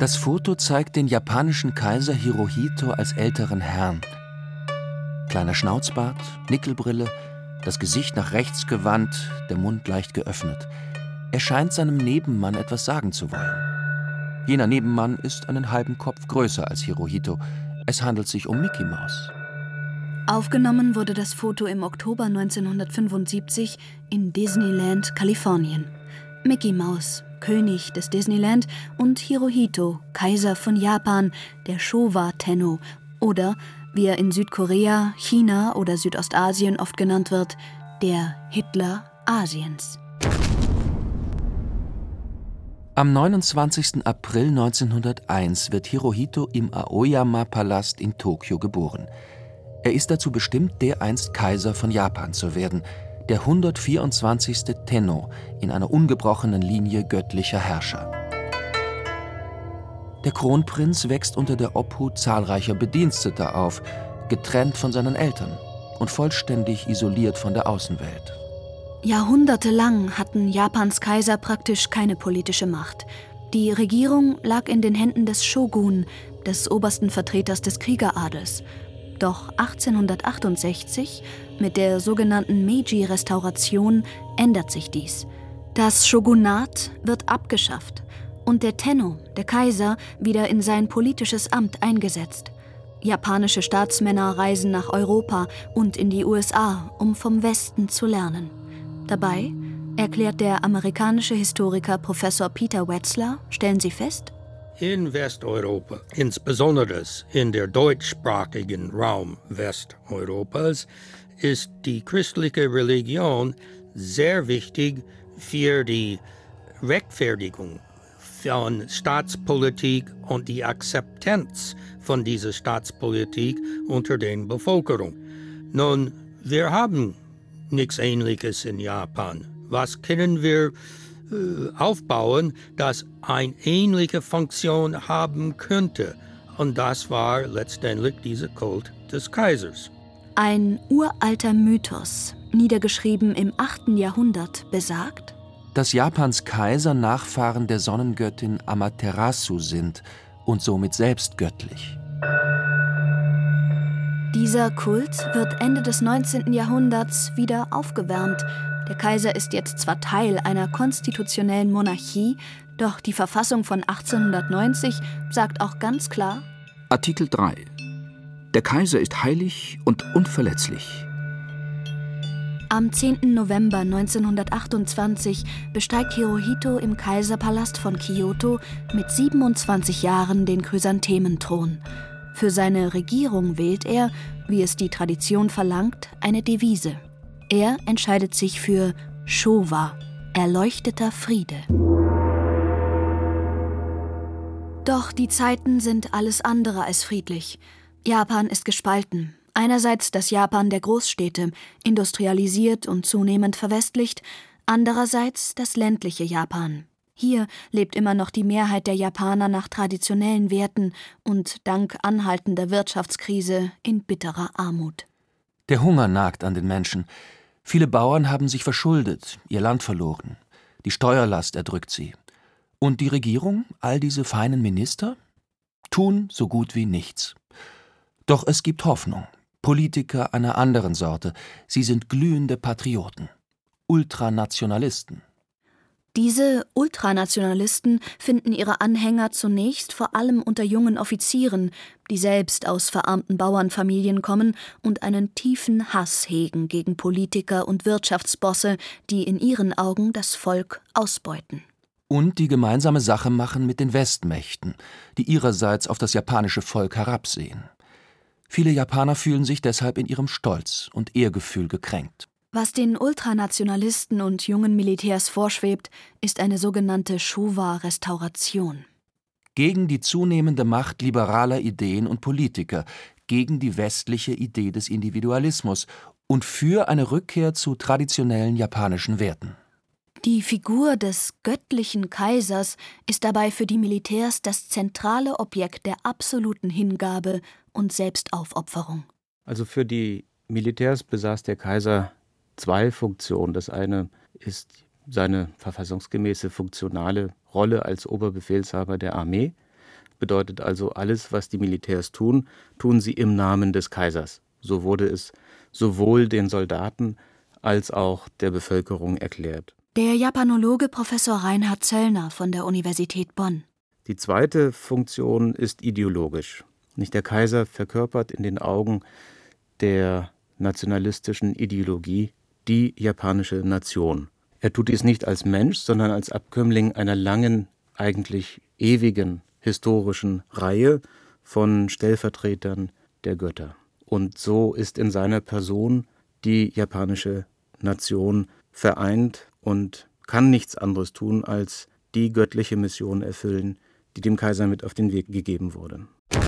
Das Foto zeigt den japanischen Kaiser Hirohito als älteren Herrn. Kleiner Schnauzbart, Nickelbrille, das Gesicht nach rechts gewandt, der Mund leicht geöffnet. Er scheint seinem Nebenmann etwas sagen zu wollen. Jener Nebenmann ist einen halben Kopf größer als Hirohito. Es handelt sich um Mickey Mouse. Aufgenommen wurde das Foto im Oktober 1975 in Disneyland, Kalifornien. Mickey Mouse, König des Disneyland, und Hirohito, Kaiser von Japan, der Showa-Tenno, oder, wie er in Südkorea, China oder Südostasien oft genannt wird, der Hitler Asiens. Am 29. April 1901 wird Hirohito im Aoyama-Palast in Tokio geboren. Er ist dazu bestimmt, dereinst Kaiser von Japan zu werden, der 124. Tenno in einer ungebrochenen Linie göttlicher Herrscher. Der Kronprinz wächst unter der Obhut zahlreicher Bediensteter auf, getrennt von seinen Eltern und vollständig isoliert von der Außenwelt. Jahrhundertelang hatten Japans Kaiser praktisch keine politische Macht. Die Regierung lag in den Händen des Shogun, des obersten Vertreters des Kriegeradels. Doch 1868, mit der sogenannten Meiji-Restauration, ändert sich dies. Das Shogunat wird abgeschafft und der Tenno, der Kaiser, wieder in sein politisches Amt eingesetzt. Japanische Staatsmänner reisen nach Europa und in die USA, um vom Westen zu lernen. Dabei, erklärt der amerikanische Historiker Professor Peter Wetzler, stellen sie fest: In Westeuropa, insbesondere in der deutschsprachigen Raum Westeuropas, ist die christliche Religion sehr wichtig für die Rechtfertigung von Staatspolitik und die Akzeptanz von dieser Staatspolitik unter der Bevölkerung. Nun, wir haben nichts Ähnliches in Japan. Was können wir aufbauen, das eine ähnliche Funktion haben könnte? Und das war letztendlich dieser Kult des Kaisers. Ein uralter Mythos, niedergeschrieben im 8. Jahrhundert, besagt, dass Japans Kaiser Nachfahren der Sonnengöttin Amaterasu sind und somit selbst göttlich. Dieser Kult wird Ende des 19. Jahrhunderts wieder aufgewärmt. Der Kaiser ist jetzt zwar Teil einer konstitutionellen Monarchie, doch die Verfassung von 1890 sagt auch ganz klar: Artikel 3. Der Kaiser ist heilig und unverletzlich. Am 10. November 1928 besteigt Hirohito im Kaiserpalast von Kyoto mit 27 Jahren den Chrysanthementhron. Für seine Regierung wählt er, wie es die Tradition verlangt, eine Devise. Er entscheidet sich für Showa, erleuchteter Friede. Doch die Zeiten sind alles andere als friedlich. Japan ist gespalten. Einerseits das Japan der Großstädte, industrialisiert und zunehmend verwestlicht, andererseits das ländliche Japan. Hier lebt immer noch die Mehrheit der Japaner nach traditionellen Werten und dank anhaltender Wirtschaftskrise in bitterer Armut. Der Hunger nagt an den Menschen. Viele Bauern haben sich verschuldet, ihr Land verloren. Die Steuerlast erdrückt sie. Und die Regierung, all diese feinen Minister, tun so gut wie nichts. Doch es gibt Hoffnung. Politiker einer anderen Sorte. Sie sind glühende Patrioten. Ultranationalisten. Diese Ultranationalisten finden ihre Anhänger zunächst vor allem unter jungen Offizieren, die selbst aus verarmten Bauernfamilien kommen und einen tiefen Hass hegen gegen Politiker und Wirtschaftsbosse, die in ihren Augen das Volk ausbeuten. Und die gemeinsame Sache machen mit den Westmächten, die ihrerseits auf das japanische Volk herabsehen. Viele Japaner fühlen sich deshalb in ihrem Stolz und Ehrgefühl gekränkt. Was den Ultranationalisten und jungen Militärs vorschwebt, ist eine sogenannte Showa-Restauration. Gegen die zunehmende Macht liberaler Ideen und Politiker, gegen die westliche Idee des Individualismus und für eine Rückkehr zu traditionellen japanischen Werten. Die Figur des göttlichen Kaisers ist dabei für die Militärs das zentrale Objekt der absoluten Hingabe und Selbstaufopferung. Also für die Militärs besaß der Kaiser zwei Funktionen. Das eine ist seine verfassungsgemäße funktionale Rolle als Oberbefehlshaber der Armee bedeutet also, alles, was die Militärs tun, tun sie im Namen des Kaisers. So wurde es sowohl den Soldaten als auch der Bevölkerung erklärt. Der Japanologe Professor Reinhard Zöllner von der Universität Bonn. Die zweite Funktion ist ideologisch. Nicht der Kaiser verkörpert in den Augen der nationalistischen Ideologie die japanische Nation. Er tut dies nicht als Mensch, sondern als Abkömmling einer langen, eigentlich ewigen historischen Reihe von Stellvertretern der Götter. Und so ist in seiner Person die japanische Nation vereint und kann nichts anderes tun, als die göttliche Mission erfüllen, die dem Kaiser mit auf den Weg gegeben wurde.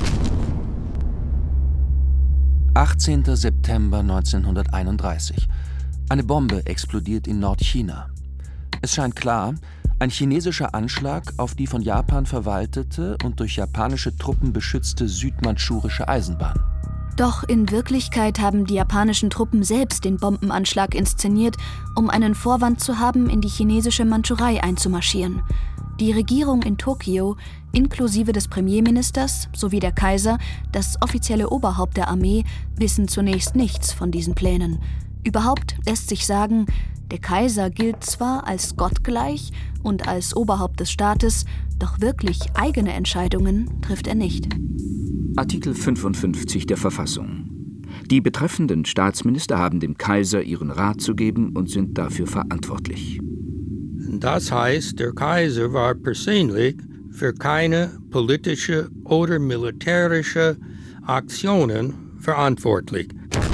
18. September 1931. Eine Bombe explodiert in Nordchina. Es scheint klar, ein chinesischer Anschlag auf die von Japan verwaltete und durch japanische Truppen beschützte südmandschurische Eisenbahn. Doch in Wirklichkeit haben die japanischen Truppen selbst den Bombenanschlag inszeniert, um einen Vorwand zu haben, in die chinesische Mandschurei einzumarschieren. Die Regierung in Tokio, inklusive des Premierministers sowie der Kaiser, das offizielle Oberhaupt der Armee, wissen zunächst nichts von diesen Plänen. Überhaupt lässt sich sagen, der Kaiser gilt zwar als gottgleich und als Oberhaupt des Staates, doch wirklich eigene Entscheidungen trifft er nicht. Artikel 55 der Verfassung. Die betreffenden Staatsminister haben dem Kaiser ihren Rat zu geben und sind dafür verantwortlich. Das heißt, der Kaiser war persönlich für keine politische oder militärische Aktionen verantwortlich.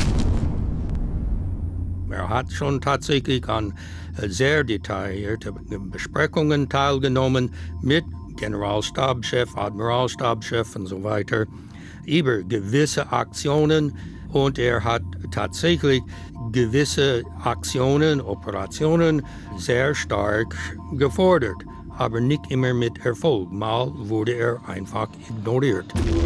Er hat schon tatsächlich an sehr detaillierten Besprechungen teilgenommen mit Generalstabschef, Admiralstabschef und so weiter über gewisse Aktionen, und er hat tatsächlich gewisse Aktionen, Operationen sehr stark gefordert, aber nicht immer mit Erfolg. Mal wurde er einfach ignoriert.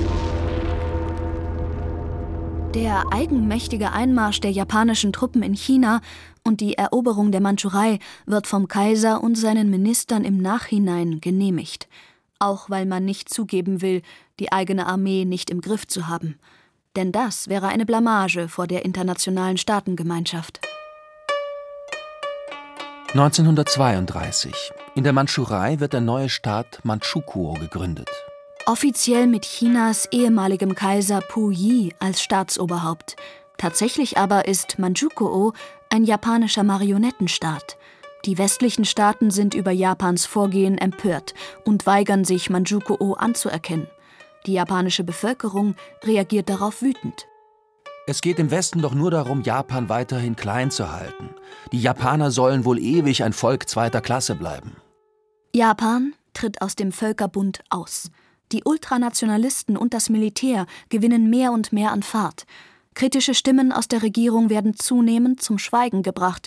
Der eigenmächtige Einmarsch der japanischen Truppen in China und die Eroberung der Mandschurei wird vom Kaiser und seinen Ministern im Nachhinein genehmigt. Auch weil man nicht zugeben will, die eigene Armee nicht im Griff zu haben. Denn das wäre eine Blamage vor der internationalen Staatengemeinschaft. 1932. In der Mandschurei wird der neue Staat Mandschukuo gegründet. Offiziell mit Chinas ehemaligem Kaiser Puyi als Staatsoberhaupt. Tatsächlich aber ist Mandschukuo ein japanischer Marionettenstaat. Die westlichen Staaten sind über Japans Vorgehen empört und weigern sich, Mandschukuo anzuerkennen. Die japanische Bevölkerung reagiert darauf wütend. Es geht im Westen doch nur darum, Japan weiterhin klein zu halten. Die Japaner sollen wohl ewig ein Volk zweiter Klasse bleiben. Japan tritt aus dem Völkerbund aus. Die Ultranationalisten und das Militär gewinnen mehr und mehr an Fahrt. Kritische Stimmen aus der Regierung werden zunehmend zum Schweigen gebracht.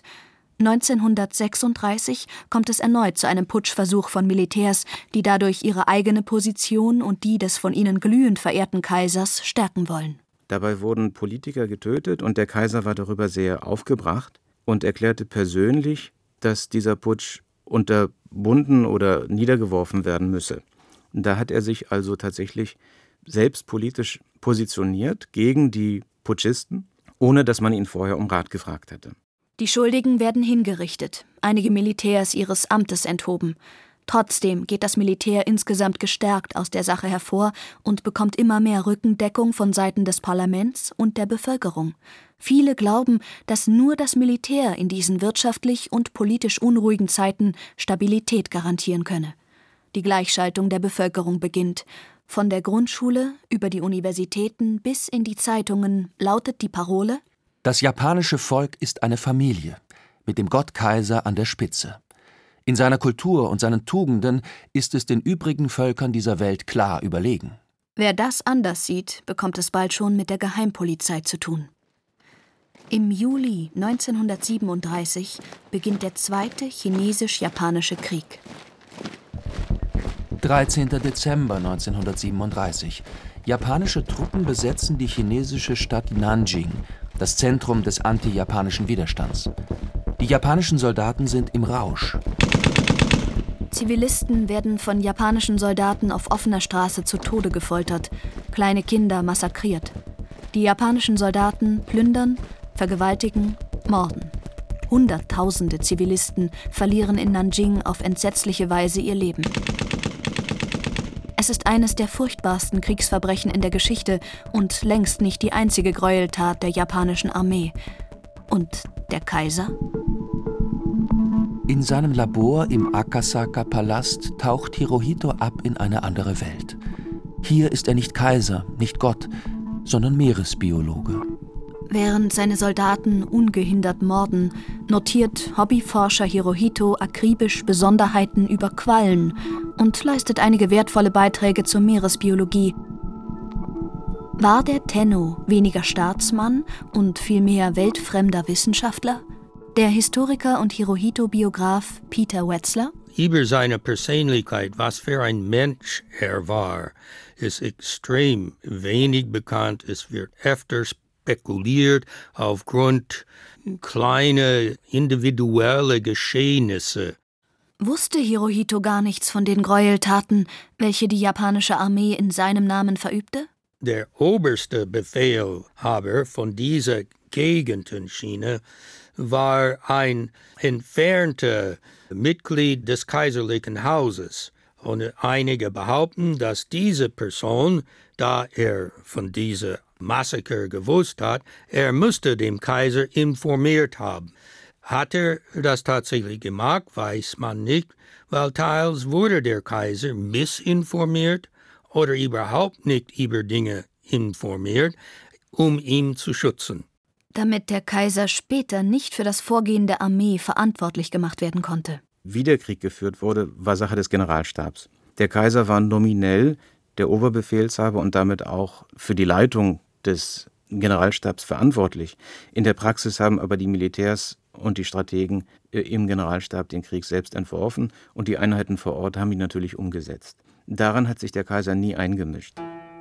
1936 kommt es erneut zu einem Putschversuch von Militärs, die dadurch ihre eigene Position und die des von ihnen glühend verehrten Kaisers stärken wollen. Dabei wurden Politiker getötet und der Kaiser war darüber sehr aufgebracht und erklärte persönlich, dass dieser Putsch unterbunden oder niedergeworfen werden müsse. Und da hat er sich also tatsächlich selbst politisch positioniert gegen die Putschisten, ohne dass man ihn vorher um Rat gefragt hätte. Die Schuldigen werden hingerichtet, einige Militärs ihres Amtes enthoben. Trotzdem geht das Militär insgesamt gestärkt aus der Sache hervor und bekommt immer mehr Rückendeckung von Seiten des Parlaments und der Bevölkerung. Viele glauben, dass nur das Militär in diesen wirtschaftlich und politisch unruhigen Zeiten Stabilität garantieren könne. Die Gleichschaltung der Bevölkerung beginnt. Von der Grundschule über die Universitäten bis in die Zeitungen lautet die Parole: Das japanische Volk ist eine Familie, mit dem Gott Kaiser an der Spitze. In seiner Kultur und seinen Tugenden ist es den übrigen Völkern dieser Welt klar überlegen. Wer das anders sieht, bekommt es bald schon mit der Geheimpolizei zu tun. Im Juli 1937 beginnt der zweite Chinesisch-Japanische Krieg. 13. Dezember 1937. Japanische Truppen besetzen die chinesische Stadt Nanjing, das Zentrum des anti-japanischen Widerstands. Die japanischen Soldaten sind im Rausch. Zivilisten werden von japanischen Soldaten auf offener Straße zu Tode gefoltert, kleine Kinder massakriert. Die japanischen Soldaten plündern, vergewaltigen, morden. Hunderttausende Zivilisten verlieren in Nanjing auf entsetzliche Weise ihr Leben. Es ist eines der furchtbarsten Kriegsverbrechen in der Geschichte und längst nicht die einzige Gräueltat der japanischen Armee. Und der Kaiser? In seinem Labor im Akasaka-Palast taucht Hirohito ab in eine andere Welt. Hier ist er nicht Kaiser, nicht Gott, sondern Meeresbiologe. Während seine Soldaten ungehindert morden, notiert Hobbyforscher Hirohito akribisch Besonderheiten über Quallen und leistet einige wertvolle Beiträge zur Meeresbiologie. War der Tenno weniger Staatsmann und vielmehr weltfremder Wissenschaftler? Der Historiker und Hirohito-Biograf Peter Wetzler? Über seine Persönlichkeit, was für ein Mensch er war, ist extrem wenig bekannt. Es wird öfter spekuliert aufgrund kleiner individueller Geschehnisse. Wusste Hirohito gar nichts von den Gräueltaten, welche die japanische Armee in seinem Namen verübte? Der oberste Befehlhaber von dieser Gegend in China war ein entfernter Mitglied des kaiserlichen Hauses. Und einige behaupten, dass diese Person, da er von dieser Massaker gewusst hat, er müsste dem Kaiser informiert haben. Hat er das tatsächlich gemacht, weiß man nicht, weil teils wurde der Kaiser missinformiert oder überhaupt nicht über Dinge informiert, um ihn zu schützen. Damit der Kaiser später nicht für das Vorgehen der Armee verantwortlich gemacht werden konnte. Wie der Krieg geführt wurde, war Sache des Generalstabs. Der Kaiser war nominell der Oberbefehlshaber und damit auch für die Leitung des Generalstabs verantwortlich. In der Praxis haben aber die Militärs und die Strategen im Generalstab den Krieg selbst entworfen und die Einheiten vor Ort haben ihn natürlich umgesetzt. Daran hat sich der Kaiser nie eingemischt.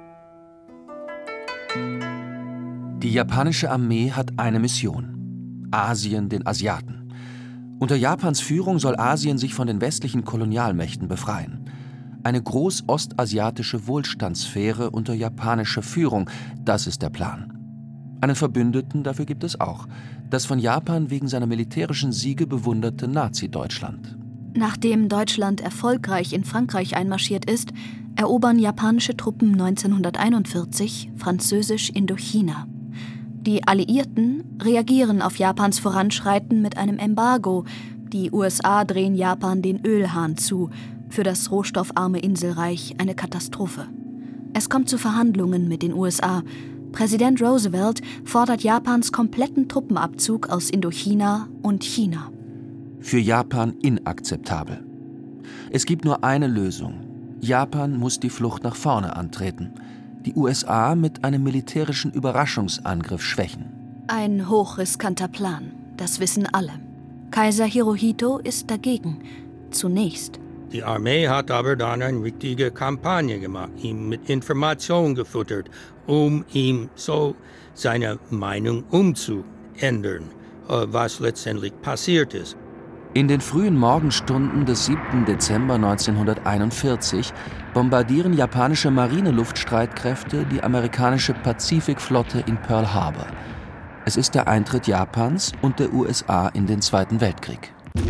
Die japanische Armee hat eine Mission: Asien den Asiaten. Unter Japans Führung soll Asien sich von den westlichen Kolonialmächten befreien. Eine groß-ostasiatische Wohlstandssphäre unter japanischer Führung, das ist der Plan. Einen Verbündeten dafür gibt es auch: das von Japan wegen seiner militärischen Siege bewunderte Nazi-Deutschland. Nachdem Deutschland erfolgreich in Frankreich einmarschiert ist, erobern japanische Truppen 1941 französisch Indochina. Die Alliierten reagieren auf Japans Voranschreiten mit einem Embargo. Die USA drehen Japan den Ölhahn zu. Für das rohstoffarme Inselreich eine Katastrophe. Es kommt zu Verhandlungen mit den USA. Präsident Roosevelt fordert Japans kompletten Truppenabzug aus Indochina und China. Für Japan inakzeptabel. Es gibt nur eine Lösung: Japan muss die Flucht nach vorne antreten, die USA mit einem militärischen Überraschungsangriff schwächen. Ein hochriskanter Plan, das wissen alle. Kaiser Hirohito ist dagegen. Zunächst. Die Armee hat aber dann eine richtige Kampagne gemacht, ihn mit Informationen gefüttert, um ihm so seine Meinung umzuändern, was letztendlich passiert ist. In den frühen Morgenstunden des 7. Dezember 1941 bombardieren japanische Marineluftstreitkräfte die amerikanische Pazifikflotte in Pearl Harbor. Es ist der Eintritt Japans und der USA in den Zweiten Weltkrieg.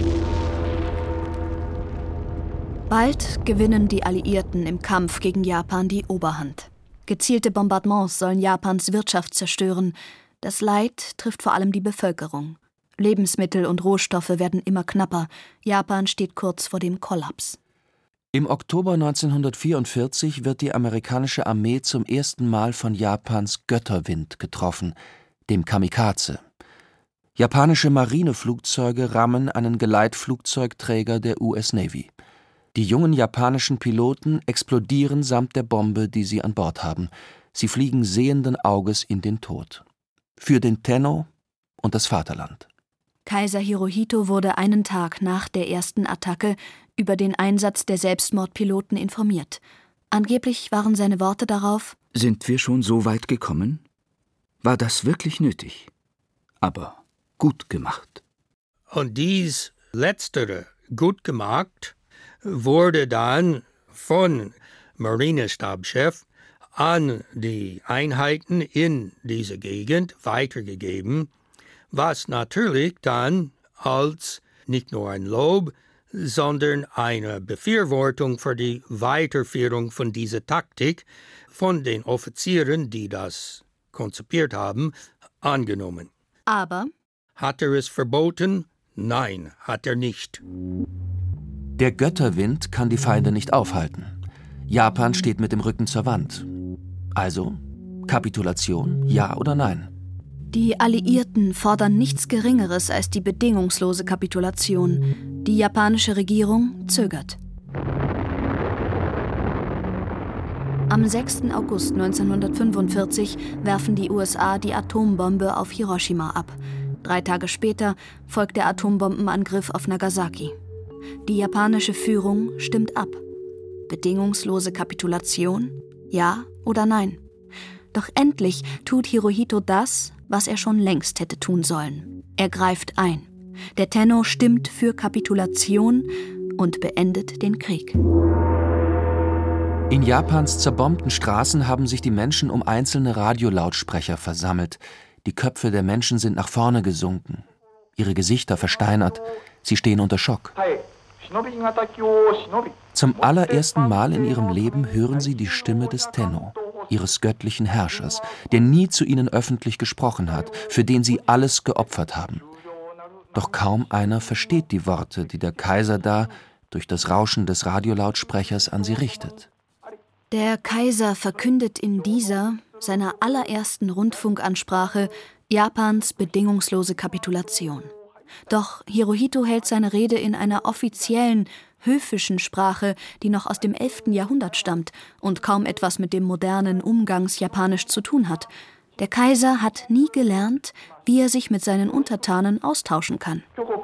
Bald gewinnen die Alliierten im Kampf gegen Japan die Oberhand. Gezielte Bombardements sollen Japans Wirtschaft zerstören. Das Leid trifft vor allem die Bevölkerung. Lebensmittel und Rohstoffe werden immer knapper. Japan steht kurz vor dem Kollaps. Im Oktober 1944 wird die amerikanische Armee zum ersten Mal von Japans Götterwind getroffen, dem Kamikaze. Japanische Marineflugzeuge rammen einen Geleitflugzeugträger der US Navy. Die jungen japanischen Piloten explodieren samt der Bombe, die sie an Bord haben. Sie fliegen sehenden Auges in den Tod. Für den Tenno und das Vaterland. Kaiser Hirohito wurde einen Tag nach der ersten Attacke über den Einsatz der Selbstmordpiloten informiert. Angeblich waren seine Worte darauf: Sind wir schon so weit gekommen? War das wirklich nötig? Aber gut gemacht. Und dies Letztere, gut gemacht, wurde dann von Marinestabschef an die Einheiten in dieser Gegend weitergegeben, was natürlich dann als nicht nur ein Lob, sondern eine Befürwortung für die Weiterführung von dieser Taktik von den Offizieren, die das konzipiert haben, angenommen. Aber Hat er es verboten? Nein, hat er nicht. Der Götterwind kann die Feinde nicht aufhalten. Japan steht mit dem Rücken zur Wand. Also, Kapitulation, ja oder nein? die Alliierten fordern nichts Geringeres als die bedingungslose Kapitulation. Die japanische Regierung zögert. Am 6. August 1945 werfen die USA die Atombombe auf Hiroshima ab. 3 Tage später folgt der Atombombenangriff auf Nagasaki. Die japanische Führung stimmt ab. Bedingungslose Kapitulation? Ja oder nein? Doch endlich tut Hirohito das, was er schon längst hätte tun sollen. Er greift ein. Der Tenno stimmt für Kapitulation und beendet den Krieg. In Japans zerbombten Straßen haben sich die Menschen um einzelne Radiolautsprecher versammelt. Die Köpfe der Menschen sind nach vorne gesunken, ihre Gesichter versteinert. Sie stehen unter Schock. Zum allerersten Mal in ihrem Leben hören sie die Stimme des Tenno, ihres göttlichen Herrschers, der nie zu ihnen öffentlich gesprochen hat, für den sie alles geopfert haben. Doch kaum einer versteht die Worte, die der Kaiser da durch das Rauschen des Radiolautsprechers an sie richtet. Der Kaiser verkündet in dieser, seiner allerersten Rundfunkansprache, Japans bedingungslose Kapitulation. Doch Hirohito hält seine Rede in einer offiziellen, höfischen Sprache, die noch aus dem 11. Jahrhundert stammt und kaum etwas mit dem modernen Umgangsjapanisch zu tun hat. Der Kaiser hat nie gelernt, wie er sich mit seinen Untertanen austauschen kann.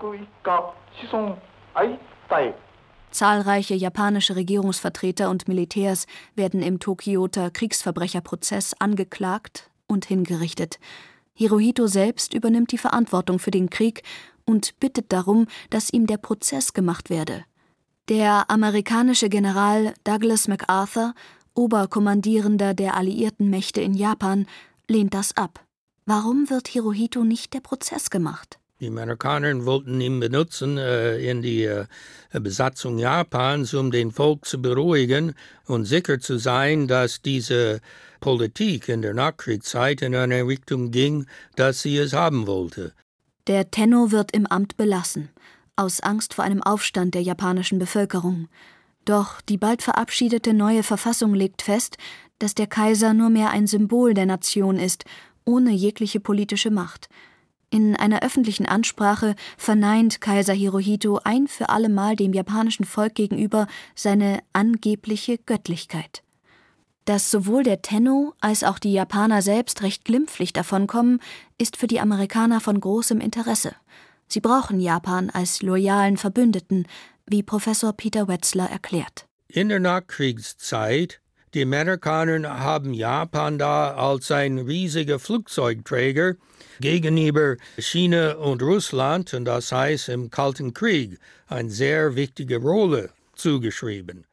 Zahlreiche japanische Regierungsvertreter und Militärs werden im Tokioter Kriegsverbrecherprozess angeklagt und hingerichtet. Hirohito selbst übernimmt die Verantwortung für den Krieg und bittet darum, dass ihm der Prozess gemacht werde. Der amerikanische General Douglas MacArthur, Oberkommandierender der alliierten Mächte in Japan, lehnt das ab. Warum wird Hirohito nicht der Prozess gemacht? Die Amerikaner wollten ihn benutzen in die Besatzung Japans, um den Volk zu beruhigen und sicher zu sein, dass diese Politik in der Nachkriegszeit in eine Richtung ging, dass sie es haben wollte. Der Tenno wird im Amt belassen, aus Angst vor einem Aufstand der japanischen Bevölkerung. Doch die bald verabschiedete neue Verfassung legt fest, dass der Kaiser nur mehr ein Symbol der Nation ist, ohne jegliche politische Macht. In einer öffentlichen Ansprache verneint Kaiser Hirohito ein für allemal dem japanischen Volk gegenüber seine angebliche Göttlichkeit. Dass sowohl der Tenno als auch die Japaner selbst recht glimpflich davonkommen, ist für die Amerikaner von großem Interesse. Sie brauchen Japan als loyalen Verbündeten, wie Professor Peter Wetzler erklärt. In der Nachkriegszeit, die Amerikaner haben Japan da als ein riesiger Flugzeugträger gegenüber China und Russland, und das heißt im Kalten Krieg, eine sehr wichtige Rolle zugeschrieben.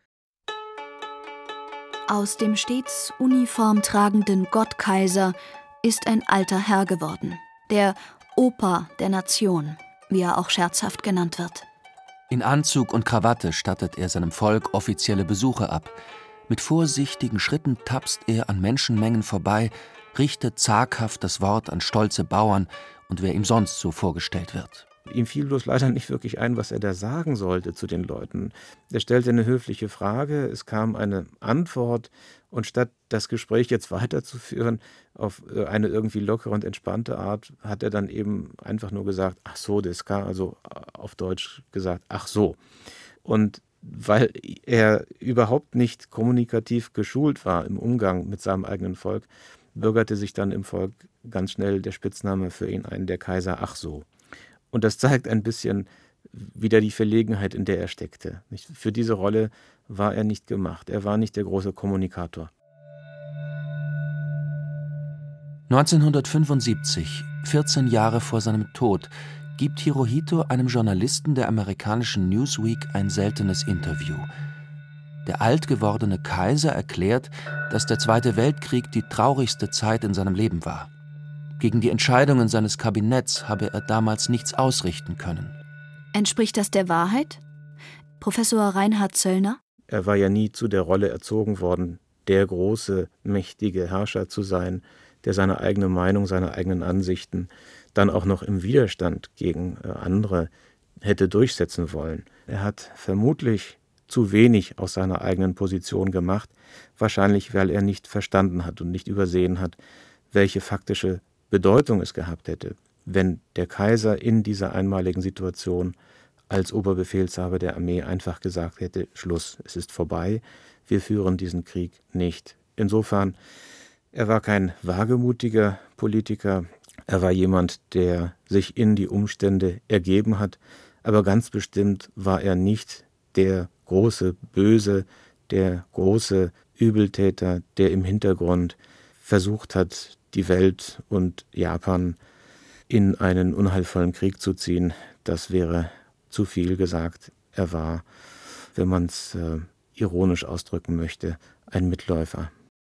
Aus dem stets uniformtragenden Gottkaiser ist ein alter Herr geworden, der Opa der Nation, wie er auch scherzhaft genannt wird. In Anzug und Krawatte stattet er seinem Volk offizielle Besuche ab. Mit vorsichtigen Schritten tapst er an Menschenmengen vorbei, richtet zaghaft das Wort an stolze Bauern und wer ihm sonst so vorgestellt wird. Ihm fiel bloß leider nicht wirklich ein, was er da sagen sollte zu den Leuten. Er stellte eine höfliche Frage, es kam eine Antwort und statt das Gespräch jetzt weiterzuführen auf eine irgendwie lockere und entspannte Art, hat er dann eben einfach nur gesagt, ach so, das kann, also auf Deutsch gesagt, ach so. Und weil er überhaupt nicht kommunikativ geschult war im Umgang mit seinem eigenen Volk, bürgerte sich dann im Volk ganz schnell der Spitzname für ihn ein, der Kaiser ach so. Und das zeigt ein bisschen wieder die Verlegenheit, in der er steckte. Für diese Rolle war er nicht gemacht. Er war nicht der große Kommunikator. 1975, 14 Jahre vor seinem Tod, gibt Hirohito einem Journalisten der amerikanischen Newsweek ein seltenes Interview. Der alt gewordene Kaiser erklärt, dass der Zweite Weltkrieg die traurigste Zeit in seinem Leben war. Gegen die Entscheidungen seines Kabinetts habe er damals nichts ausrichten können. Entspricht das der Wahrheit? Professor Reinhard Zöllner? Er war ja nie zu der Rolle erzogen worden, der große, mächtige Herrscher zu sein, der seine eigene Meinung, seine eigenen Ansichten dann auch noch im Widerstand gegen andere hätte durchsetzen wollen. Er hat vermutlich zu wenig aus seiner eigenen Position gemacht, wahrscheinlich weil er nicht verstanden hat und nicht übersehen hat, welche faktische Bedeutung es gehabt hätte, wenn der Kaiser in dieser einmaligen Situation als Oberbefehlshaber der Armee einfach gesagt hätte, Schluss, es ist vorbei, wir führen diesen Krieg nicht. Insofern, er war kein wagemutiger Politiker, er war jemand, der sich in die Umstände ergeben hat, aber ganz bestimmt war er nicht der große Böse, der große Übeltäter, der im Hintergrund versucht hat, die Welt und Japan in einen unheilvollen Krieg zu ziehen. Das wäre zu viel gesagt. Er war, wenn man es ironisch ausdrücken möchte, ein Mitläufer.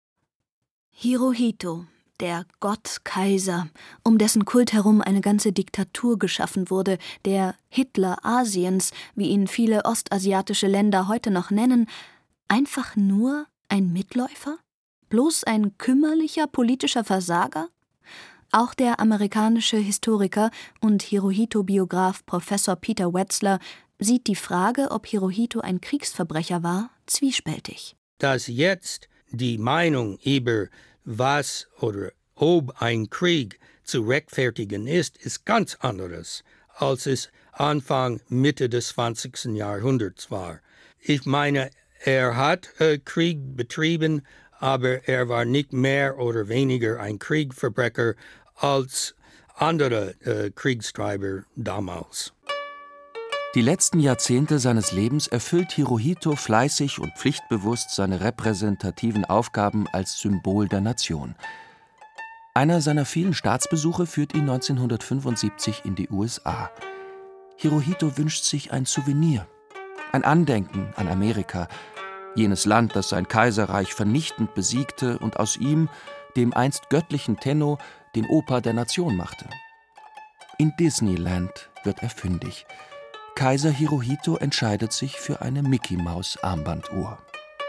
Hirohito, der Gott-Kaiser, um dessen Kult herum eine ganze Diktatur geschaffen wurde, der Hitler Asiens, wie ihn viele ostasiatische Länder heute noch nennen, einfach nur ein Mitläufer? Bloß ein kümmerlicher politischer Versager? Auch der amerikanische Historiker und Hirohito-Biograf Professor Peter Wetzler sieht die Frage, ob Hirohito ein Kriegsverbrecher war, zwiespältig. Dass jetzt die Meinung über was oder ob ein Krieg zu rechtfertigen ist ganz anderes, als es Anfang, Mitte des 20. Jahrhunderts war. Ich meine, er hat Krieg betrieben, aber er war nicht mehr oder weniger ein Kriegsverbrecher als andere Kriegstreiber damals. Die letzten Jahrzehnte seines Lebens erfüllt Hirohito fleißig und pflichtbewusst seine repräsentativen Aufgaben als Symbol der Nation. Einer seiner vielen Staatsbesuche führt ihn 1975 in die USA. Hirohito wünscht sich ein Souvenir, ein Andenken an Amerika, jenes Land, das sein Kaiserreich vernichtend besiegte und aus ihm, dem einst göttlichen Tenno, den Opa der Nation machte. In Disneyland wird er fündig. Kaiser Hirohito entscheidet sich für eine Mickey-Maus-Armbanduhr.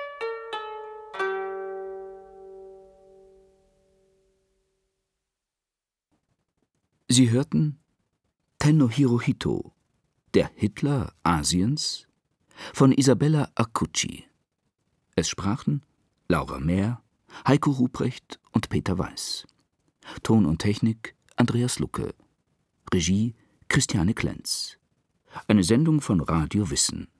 Sie hörten Tenno Hirohito, der Hitler Asiens, von Isabella Accucci. Es sprachen Laura Mehr, Heiko Ruprecht und Peter Weiß. Ton und Technik Andreas Lucke. Regie Christiane Klenz. Eine Sendung von Radio Wissen.